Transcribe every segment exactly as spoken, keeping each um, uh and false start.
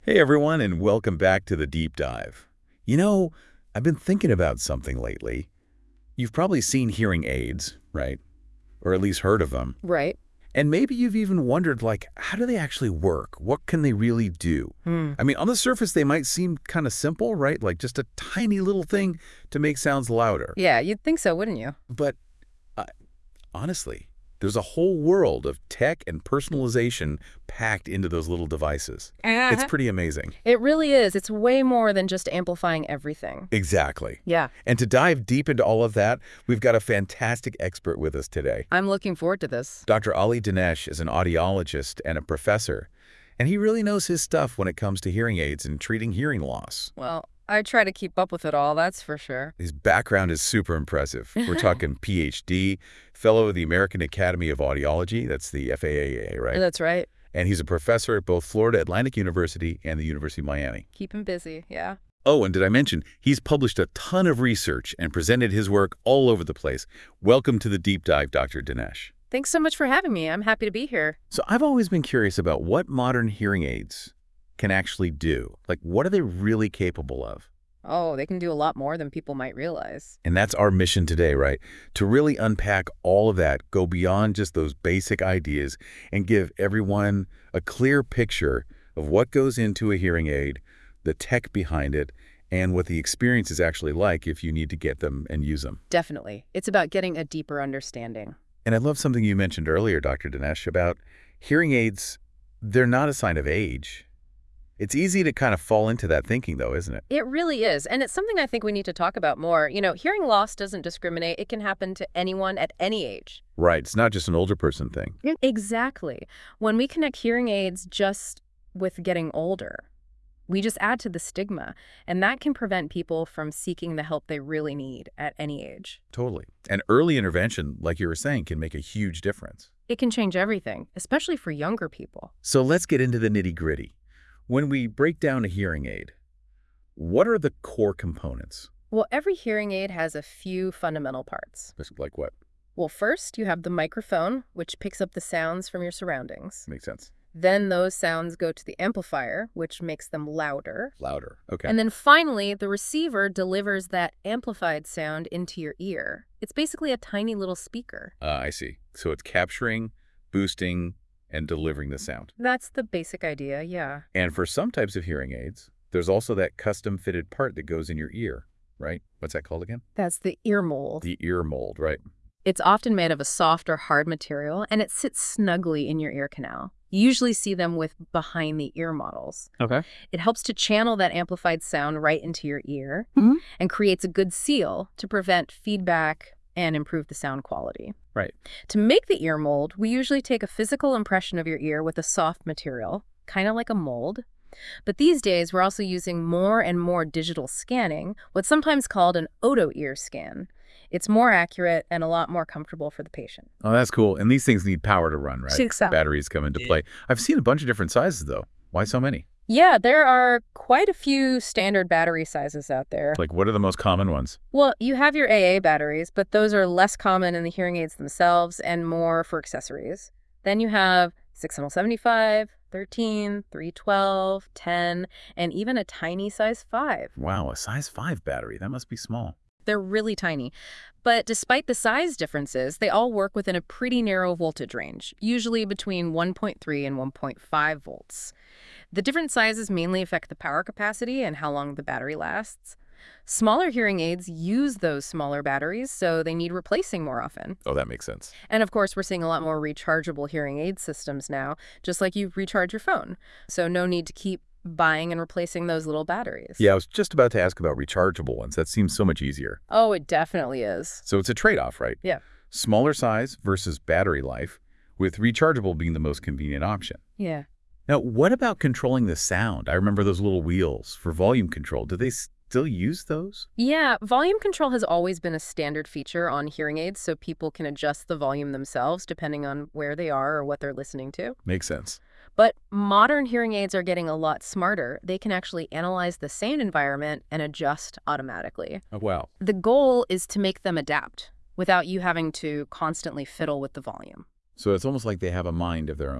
Hey everyone, and welcome back to the Deep Dive. You know, I've been thinking about something lately. You've probably seen hearing aids, right? Or at least heard of them. Right. And maybe you've even wondered, like, how do they actually work? What can they really do? Hmm. I mean, on the surface, they might seem kind of simple, right? Like just a tiny little thing to make sounds louder. Yeah, you'd think so, wouldn't you? But uh, honestly, there's a whole world of tech and personalization packed into those little devices. It's pretty amazing. It really is. It's way more than just amplifying everything. Exactly. Yeah. And to dive deep into all of that, we've got a fantastic expert with us today. I'm looking forward to this. Doctor Ali Dinesh is an audiologist and a professor, and he really knows his stuff when it comes to hearing aids and treating hearing loss. Well, I try to keep up with it all, that's for sure. His background is super impressive. We're talking P H D, fellow of the American Academy of Audiology, that's the F A A A, right? That's right. And he's a professor at both Florida Atlantic University and the University of Miami. Keep him busy, yeah. Oh, and did I mention, he's published a ton of research and presented his work all over the place. Welcome to the Deep Dive, Doctor Dinesh. Thanks so much for having me. I'm happy to be here. So I've always been curious about what modern hearing aids can actually do. Like, what are they really capable of? Oh, they can do a lot more than people might realize. And that's our mission today, right? To really unpack all of that, go beyond just those basic ideas, and give everyone a clear picture of what goes into a hearing aid, the tech behind it, and what the experience is actually like if you need to get them and use them. Definitely. It's about getting a deeper understanding. And I love something you mentioned earlier, Doctor Dinesh, about hearing aids. They're not a sign of age. It's easy to kind of fall into that thinking, though, isn't it? It really is, and it's something I think we need to talk about more. You know, hearing loss doesn't discriminate. It can happen to anyone at any age. Right. It's not just an older person thing. Exactly. When we connect hearing aids just with getting older, we just add to the stigma, and that can prevent people from seeking the help they really need at any age. Totally. And early intervention, like you were saying, can make a huge difference. It can change everything, especially for younger people. So let's get into the nitty-gritty. When we break down a hearing aid, what are the core components? Well, every hearing aid has a few fundamental parts. Like what? Well, first, you have the microphone, which picks up the sounds from your surroundings. Makes sense. Then those sounds go to the amplifier, which makes them louder. Louder. Okay. And then finally, the receiver delivers that amplified sound into your ear. It's basically a tiny little speaker. Uh, I see. So it's capturing, boosting, and delivering the sound. That's the basic idea, yeah. And for some types of hearing aids, there's also that custom-fitted part that goes in your ear, right? What's that called again? That's the ear mold. The ear mold, right? It's often made of a soft or hard material, and it sits snugly in your ear canal. You usually see them with behind-the-ear models. Okay. It helps to channel that amplified sound right into your ear Mm-hmm. and creates a good seal to prevent feedback and improve the sound quality. Right. To make the ear mold, we usually take a physical impression of your ear with a soft material, kind of like a mold. But these days, we're also using more and more digital scanning, what's sometimes called an oto-ear scan. It's more accurate and a lot more comfortable for the patient. Oh, that's cool. And these things need power to run, right? Exactly. Batteries come into play. I've seen a bunch of different sizes, though. Why so many? Yeah, there are quite a few standard battery sizes out there. Like, what are the most common ones? Well, you have your A A batteries, but those are less common in the hearing aids themselves and more for accessories. Then you have six seventy-five, thirteen, three twelve, ten, and even a tiny size five. Wow, a size five battery. That must be small. They're really tiny. But despite the size differences, they all work within a pretty narrow voltage range, usually between one point three and one point five volts. The different sizes mainly affect the power capacity and how long the battery lasts. Smaller hearing aids use those smaller batteries, so they need replacing more often. Oh, that makes sense. And of course, we're seeing a lot more rechargeable hearing aid systems now, just like you recharge your phone. So no need to keep buying and replacing those little batteries. Yeah, I was just about to ask about rechargeable ones. That seems so much easier. Oh, it definitely is. So it's a trade-off, right? Yeah. Smaller size versus battery life, with rechargeable being the most convenient option. Yeah. Now, what about controlling the sound? I remember those little wheels for volume control. Do they still use those? Yeah, volume control has always been a standard feature on hearing aids, so people can adjust the volume themselves depending on where they are or what they're listening to. Makes sense. But modern hearing aids are getting a lot smarter. They can actually analyze the sound environment and adjust automatically. Oh, wow. The goal is to make them adapt without you having to constantly fiddle with the volume. So it's almost like they have a mind of their own.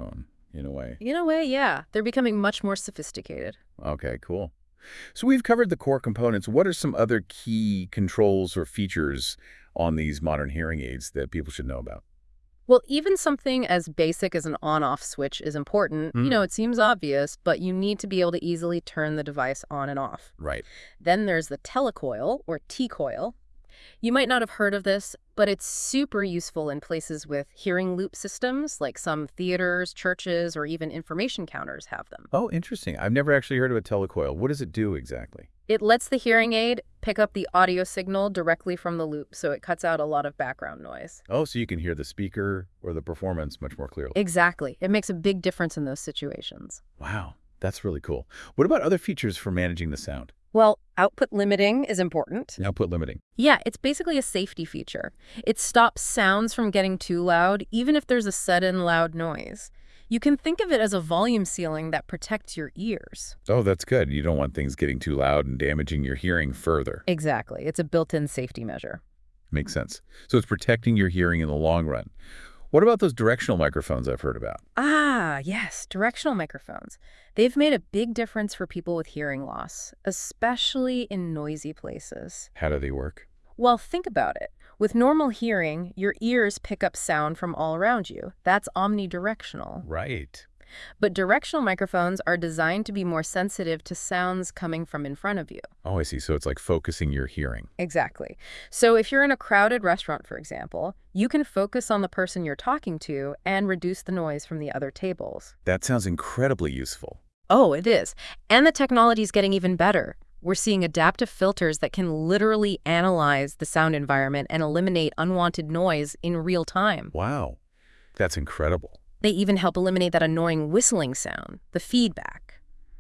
in a way. In a way, yeah. They're becoming much more sophisticated. Okay, cool. So we've covered the core components. What are some other key controls or features on these modern hearing aids that people should know about? Well, even something as basic as an on-off switch is important. You Mm. know, it seems obvious, but you need to be able to easily turn the device on and off. Right. Then there's the telecoil, or T-coil. You might not have heard of this, but it's super useful in places with hearing loop systems, like some theaters, churches, or even information counters have them. Oh, interesting. I've never actually heard of a telecoil. What does it do exactly? It lets the hearing aid pick up the audio signal directly from the loop, so it cuts out a lot of background noise. Oh, so you can hear the speaker or the performance much more clearly. Exactly. It makes a big difference in those situations. Wow, that's really cool. What about other features for managing the sound? Well, output limiting is important. Output limiting. Yeah, it's basically a safety feature. It stops sounds from getting too loud, even if there's a sudden loud noise. You can think of it as a volume ceiling that protects your ears. Oh, that's good. You don't want things getting too loud and damaging your hearing further. Exactly. It's a built-in safety measure. Makes sense. So it's protecting your hearing in the long run. What about those directional microphones I've heard about? Ah, yes, directional microphones. They've made a big difference for people with hearing loss, especially in noisy places. How do they work? Well, think about it. With normal hearing, your ears pick up sound from all around you. That's omnidirectional. Right. But directional microphones are designed to be more sensitive to sounds coming from in front of you. Oh, I see. So it's like focusing your hearing. Exactly. So if you're in a crowded restaurant, for example, you can focus on the person you're talking to and reduce the noise from the other tables. That sounds incredibly useful. Oh, it is. And the technology is getting even better. We're seeing adaptive filters that can literally analyze the sound environment and eliminate unwanted noise in real time. Wow. That's incredible. They even help eliminate that annoying whistling sound, the feedback.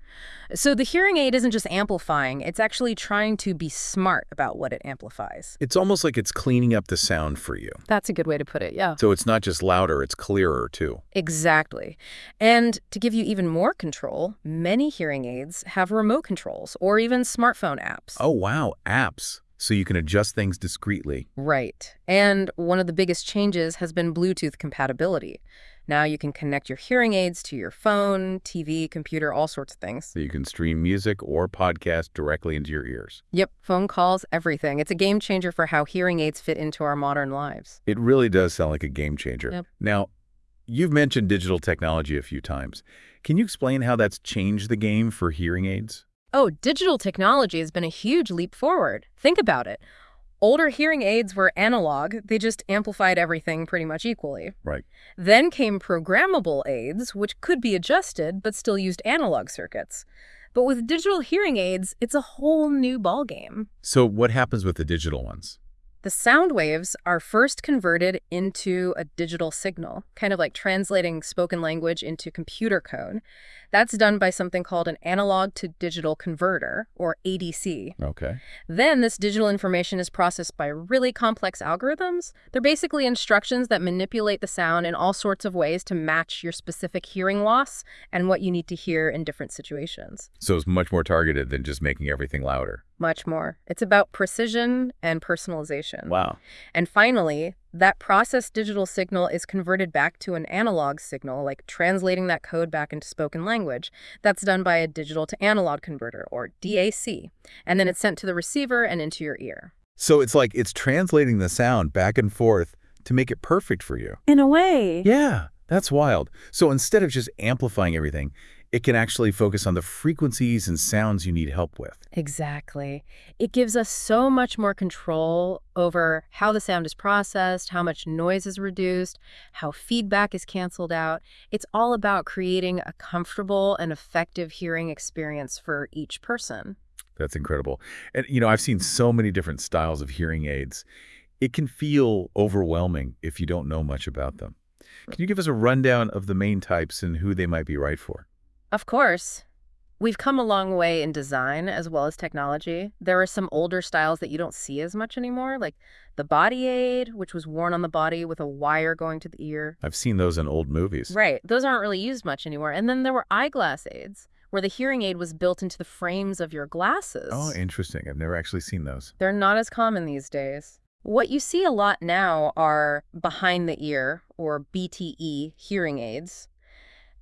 So the hearing aid isn't just amplifying, it's actually trying to be smart about what it amplifies. It's almost like it's cleaning up the sound for you. That's a good way to put it, yeah. So it's not just louder, it's clearer too. Exactly. And to give you even more control, many hearing aids have remote controls or even smartphone apps. Oh, wow. Apps. So you can adjust things discreetly. Right. And one of the biggest changes has been Bluetooth compatibility. Now you can connect your hearing aids to your phone, T V, computer, all sorts of things. So you can stream music or podcast directly into your ears. Yep, phone calls, everything. It's a game changer for how hearing aids fit into our modern lives. It really does sound like a game changer. Yep. Now, you've mentioned digital technology a few times. Can you explain how that's changed the game for hearing aids? Oh, digital technology has been a huge leap forward. Think about it. Older hearing aids were analog. They just amplified everything pretty much equally. Right. Then came programmable aids, which could be adjusted but still used analog circuits. But with digital hearing aids, it's a whole new ballgame. So what happens with the digital ones? The sound waves are first converted into a digital signal, kind of like translating spoken language into computer code. That's done by something called an analog to digital converter, or A D C. Okay. Then this digital information is processed by really complex algorithms. They're basically instructions that manipulate the sound in all sorts of ways to match your specific hearing loss and what you need to hear in different situations. So it's much more targeted than just making everything louder. Much more. It's about precision and personalization. Wow. And finally, that processed digital signal is converted back to an analog signal, like translating that code back into spoken language. That's done by a digital to analog converter, or D A C. And then it's sent to the receiver and into your ear. So it's like it's translating the sound back and forth to make it perfect for you. In a way. Yeah, that's wild. So instead of just amplifying everything, it can actually focus on the frequencies and sounds you need help with. Exactly. It gives us so much more control over how the sound is processed, how much noise is reduced, how feedback is canceled out. It's all about creating a comfortable and effective hearing experience for each person. That's incredible. And, you know, I've seen so many different styles of hearing aids. It can feel overwhelming if you don't know much about them. Can you give us a rundown of the main types and who they might be right for? Of course. We've come a long way in design as well as technology. There are some older styles that you don't see as much anymore, like the body aid, which was worn on the body with a wire going to the ear. I've seen those in old movies. Right. Those aren't really used much anymore. And then there were eyeglass aids, where the hearing aid was built into the frames of your glasses. Oh, interesting. I've never actually seen those. They're not as common these days. What you see a lot now are behind the ear, or B T E, hearing aids.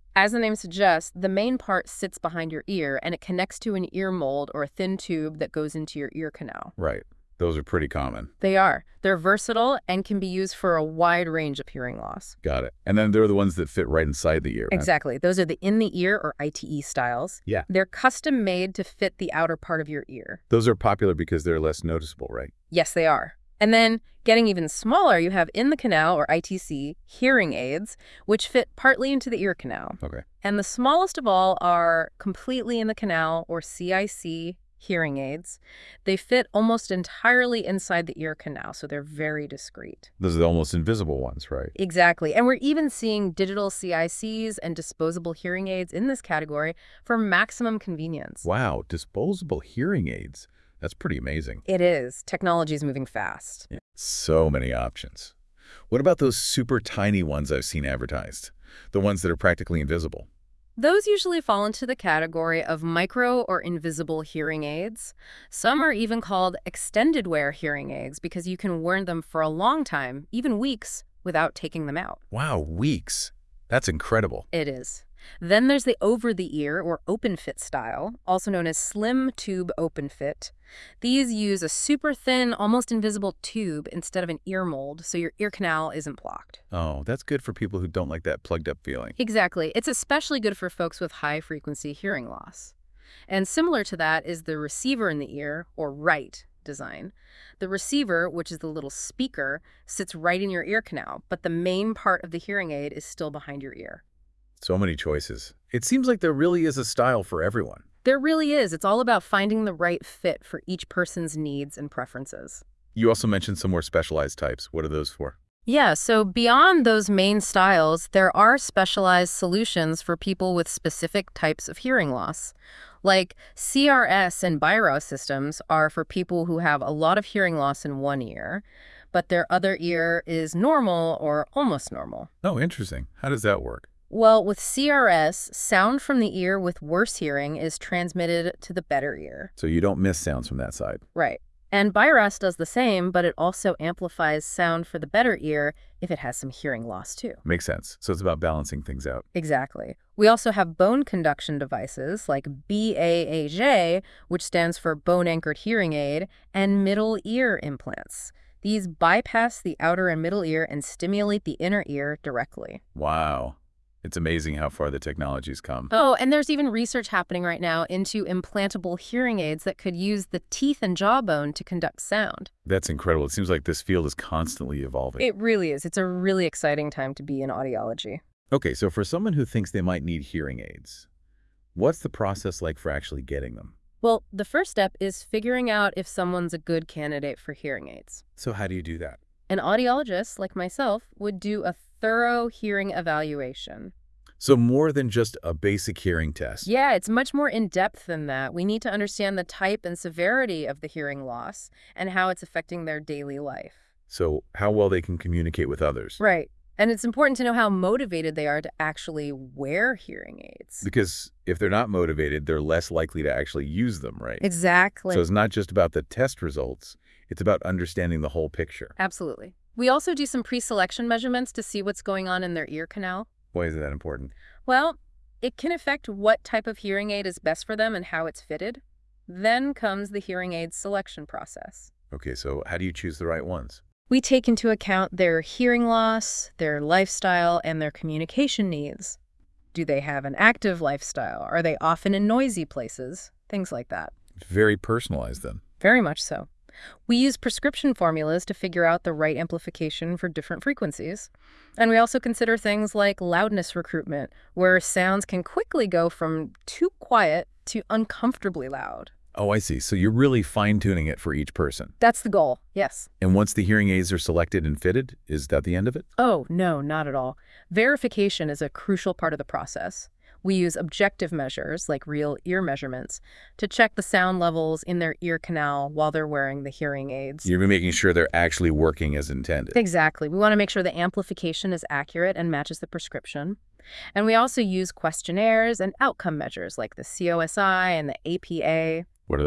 As the name suggests, the main part sits behind your ear, and it connects to an ear mold or a thin tube that goes into your ear canal. Right. Those are pretty common. They are. They're versatile and can be used for a wide range of hearing loss. Got it. And then there are the ones that fit right inside the ear. Right? Exactly. Those are the in-the-ear or I T E styles. Yeah. They're custom made to fit the outer part of your ear. Those are popular because they're less noticeable, right? Yes, they are. And then, getting even smaller, you have in the canal, or I T C, hearing aids, which fit partly into the ear canal. Okay. And the smallest of all are completely in the canal, or C I C, hearing aids. They fit almost entirely inside the ear canal, so they're very discreet. Those are the almost invisible ones, right? Exactly. And we're even seeing digital C I Cs and disposable hearing aids in this category for maximum convenience. Wow, disposable hearing aids. That's pretty amazing. It is. Technology is moving fast. Yeah. So many options. What about those super tiny ones I've seen advertised? The ones that are practically invisible? Those usually fall into the category of micro or invisible hearing aids. Some are even called extended wear hearing aids because you can wear them for a long time, even weeks, without taking them out. Wow, weeks. That's incredible. It is. Then there's the over-the-ear or open fit style, also known as slim tube open fit. These use a super thin, almost invisible tube instead of an ear mold, so your ear canal isn't blocked. Oh, that's good for people who don't like that plugged up feeling. Exactly. It's especially good for folks with high-frequency hearing loss. And similar to that is the receiver in the ear, or right, design. The receiver, which is the little speaker, sits right in your ear canal, but the main part of the hearing aid is still behind your ear. So many choices. It seems like there really is a style for everyone. There really is. It's all about finding the right fit for each person's needs and preferences. You also mentioned some more specialized types. What are those for? Yeah, so beyond those main styles, there are specialized solutions for people with specific types of hearing loss. Like C R S and Biro systems are for people who have a lot of hearing loss in one ear, but their other ear is normal or almost normal. Oh, interesting. How does that work? Well, with C R S, sound from the ear with worse hearing is transmitted to the better ear. So you don't miss sounds from that side. Right. And Biras does the same, but it also amplifies sound for the better ear if it has some hearing loss too. Makes sense. So it's about balancing things out. Exactly. We also have bone conduction devices like B A A J, which stands for bone-anchored hearing aid, and middle ear implants. These bypass the outer and middle ear and stimulate the inner ear directly. Wow. It's amazing how far the technology's come. Oh, and there's even research happening right now into implantable hearing aids that could use the teeth and jawbone to conduct sound. That's incredible. It seems like this field is constantly evolving. It really is. It's a really exciting time to be in audiology. Okay, so for someone who thinks they might need hearing aids, what's the process like for actually getting them? Well, the first step is figuring out if someone's a good candidate for hearing aids. So how do you do that? An audiologist, like myself, would do a thorough hearing evaluation. So more than just a basic hearing test. Yeah, it's much more in-depth than that. We need to understand the type and severity of the hearing loss and how it's affecting their daily life. So how well they can communicate with others. Right. And it's important to know how motivated they are to actually wear hearing aids. Because if they're not motivated, they're less likely to actually use them, right? Exactly. So it's not just about the test results. It's about understanding the whole picture. Absolutely. We also do some pre-selection measurements to see what's going on in their ear canal. Why is that important? Well, it can affect what type of hearing aid is best for them and how it's fitted. Then comes the hearing aid selection process. Okay, so how do you choose the right ones? We take into account their hearing loss, their lifestyle, and their communication needs. Do they have an active lifestyle? Are they often in noisy places? Things like that. It's very personalized then. Very much so. We use prescription formulas to figure out the right amplification for different frequencies. And we also consider things like loudness recruitment, where sounds can quickly go from too quiet to uncomfortably loud. Oh, I see. So you're really fine-tuning it for each person. That's the goal, yes. And once the hearing aids are selected and fitted, is that the end of it? Oh, no, not at all. Verification is a crucial part of the process. We use objective measures, like real ear measurements, to check the sound levels in their ear canal while they're wearing the hearing aids. You're making sure they're actually working as intended. Exactly. We want to make sure the amplification is accurate and matches the prescription. And we also use questionnaires and outcome measures like the C O S I and the A P A. What are those?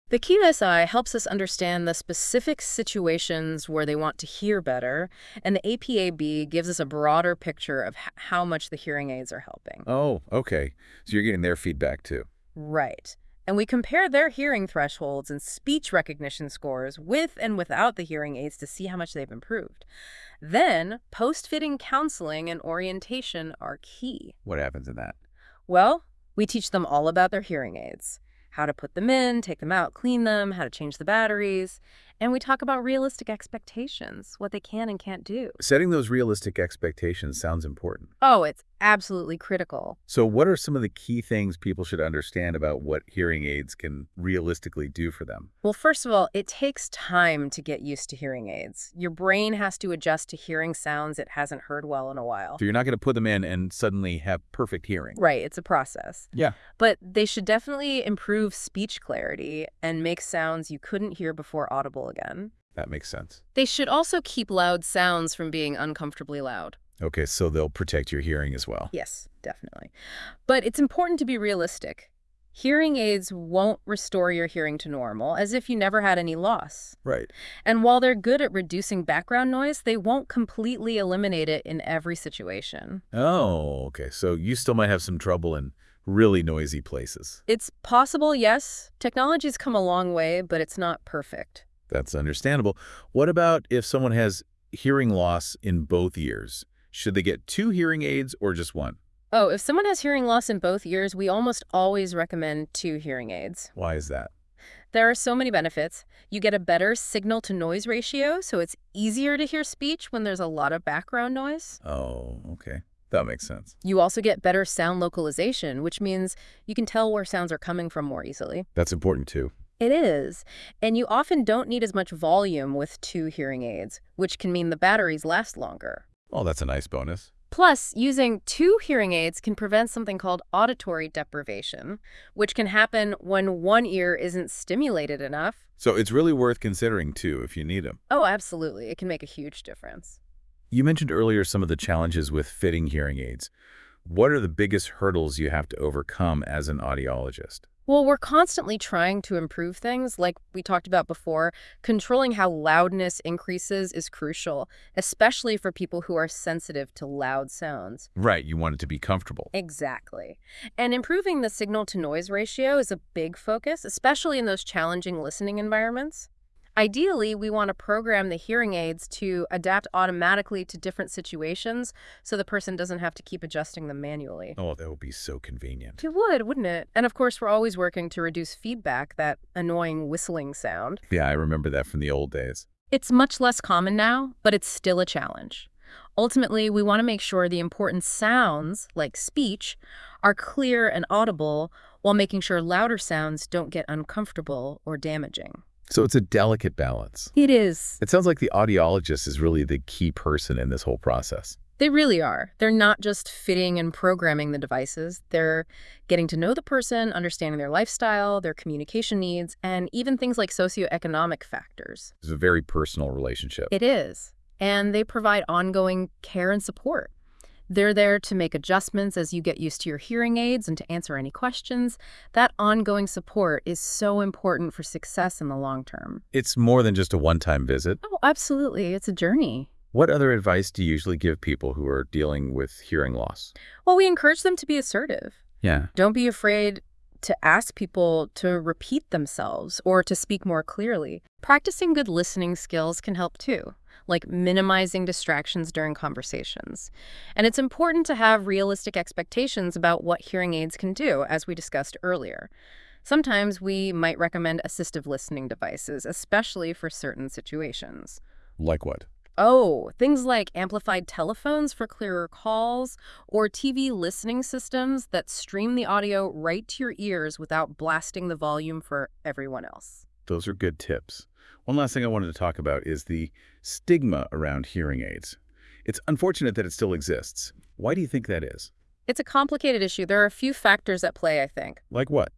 The Q S I helps us understand the specific situations where they want to hear better, and the A P A B gives us a broader picture of h- how much the hearing aids are helping. Oh, okay. So you're getting their feedback too. Right. And we compare their hearing thresholds and speech recognition scores with and without the hearing aids to see how much they've improved. Then, post-fitting counseling and orientation are key. What happens in that? Well, we teach them all about their hearing aids, how to put them in, take them out, clean them, how to change the batteries, and we talk about realistic expectations, what they can and can't do. Setting those realistic expectations sounds important. Oh, it's absolutely critical. So what are some of the key things people should understand about what hearing aids can realistically do for them? Well, first of all, it takes time to get used to hearing aids. Your brain has to adjust to hearing sounds it hasn't heard well in a while. So you're not going to put them in and suddenly have perfect hearing. Right, it's a process. Yeah. But they should definitely improve speech clarity and make sounds you couldn't hear before audible again. That makes sense. They should also keep loud sounds from being uncomfortably loud. Okay, so they'll protect your hearing as well. Yes, definitely. But it's important to be realistic. Hearing aids won't restore your hearing to normal, as if you never had any loss. Right. And while they're good at reducing background noise, they won't completely eliminate it in every situation. Oh, okay. So you still might have some trouble in really noisy places. It's possible, yes. Technology's come a long way, but it's not perfect. That's understandable. What about if someone has hearing loss in both ears? Should they get two hearing aids or just one? Oh, if someone has hearing loss in both ears, we almost always recommend two hearing aids. Why is that? There are so many benefits. You get a better signal-to-noise ratio, so it's easier to hear speech when there's a lot of background noise. Oh, okay. That makes sense. You also get better sound localization, which means you can tell where sounds are coming from more easily. That's important too. It is. And you often don't need as much volume with two hearing aids, which can mean the batteries last longer. Oh, that's a nice bonus. Plus, using two hearing aids can prevent something called auditory deprivation, which can happen when one ear isn't stimulated enough. So it's really worth considering too if you need them. Oh, absolutely. It can make a huge difference. You mentioned earlier some of the challenges with fitting hearing aids. What are the biggest hurdles you have to overcome as an audiologist? Well, we're constantly trying to improve things, like we talked about before. Controlling how loudness increases is crucial, especially for people who are sensitive to loud sounds. Right, you want it to be comfortable. Exactly. And improving the signal-to-noise ratio is a big focus, especially in those challenging listening environments. Ideally, we want to program the hearing aids to adapt automatically to different situations so the person doesn't have to keep adjusting them manually. Oh, that would be so convenient. It would, wouldn't it? And of course, we're always working to reduce feedback, that annoying whistling sound. Yeah, I remember that from the old days. It's much less common now, but it's still a challenge. Ultimately, we want to make sure the important sounds, like speech, are clear and audible while making sure louder sounds don't get uncomfortable or damaging. So it's a delicate balance. It is. It sounds like the audiologist is really the key person in this whole process. They really are. They're not just fitting and programming the devices. They're getting to know the person, understanding their lifestyle, their communication needs, and even things like socioeconomic factors. It's a very personal relationship. It is. And they provide ongoing care and support. They're there to make adjustments as you get used to your hearing aids and to answer any questions. That ongoing support is so important for success in the long term. It's more than just a one-time visit. Oh, absolutely. It's a journey. What other advice do you usually give people who are dealing with hearing loss? Well, we encourage them to be assertive. Yeah. Don't be afraid to ask people to repeat themselves or to speak more clearly. Practicing good listening skills can help too, like minimizing distractions during conversations. And it's important to have realistic expectations about what hearing aids can do, as we discussed earlier. Sometimes we might recommend assistive listening devices, especially for certain situations. Like what? Oh, things like amplified telephones for clearer calls, or T V listening systems that stream the audio right to your ears without blasting the volume for everyone else. Those are good tips. One last thing I wanted to talk about is the stigma around hearing aids. It's unfortunate that it still exists. Why do you think that is? It's a complicated issue. There are a few factors at play, I think. Like what?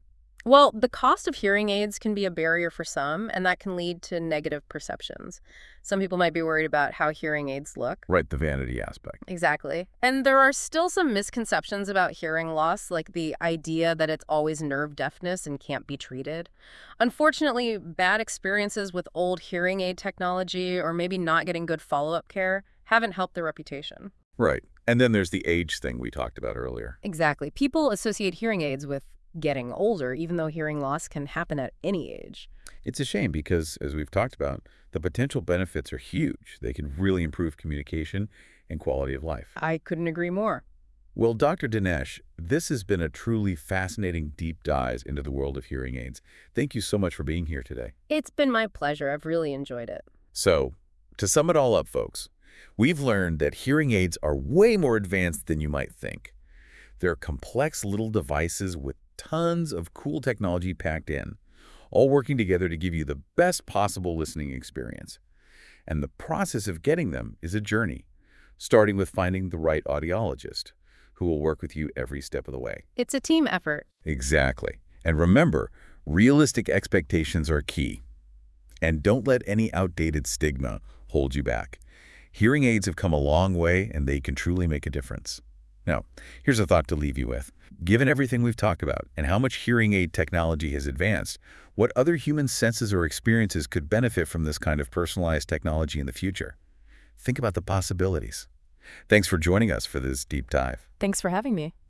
Well, the cost of hearing aids can be a barrier for some, and that can lead to negative perceptions. Some people might be worried about how hearing aids look. Right, the vanity aspect. Exactly. And there are still some misconceptions about hearing loss, like the idea that it's always nerve deafness and can't be treated. Unfortunately, bad experiences with old hearing aid technology or maybe not getting good follow-up care haven't helped their reputation. Right. And then there's the age thing we talked about earlier. Exactly. People associate hearing aids with getting older, even though hearing loss can happen at any age. It's a shame because, as we've talked about, the potential benefits are huge. They can really improve communication and quality of life. I couldn't agree more. Well, Doctor Dinesh, this has been a truly fascinating deep dive into the world of hearing aids. Thank you so much for being here today. It's been my pleasure. I've really enjoyed it. So, to sum it all up, folks, we've learned that hearing aids are way more advanced than you might think. They're complex little devices with tons of cool technology packed in, all working together to give you the best possible listening experience. And the process of getting them is a journey, starting with finding the right audiologist, who will work with you every step of the way. It's a team effort. Exactly. And remember, realistic expectations are key. And don't let any outdated stigma hold you back. Hearing aids have come a long way, and they can truly make a difference. Now, here's a thought to leave you with. Given everything we've talked about and how much hearing aid technology has advanced, what other human senses or experiences could benefit from this kind of personalized technology in the future? Think about the possibilities. Thanks for joining us for this deep dive. Thanks for having me.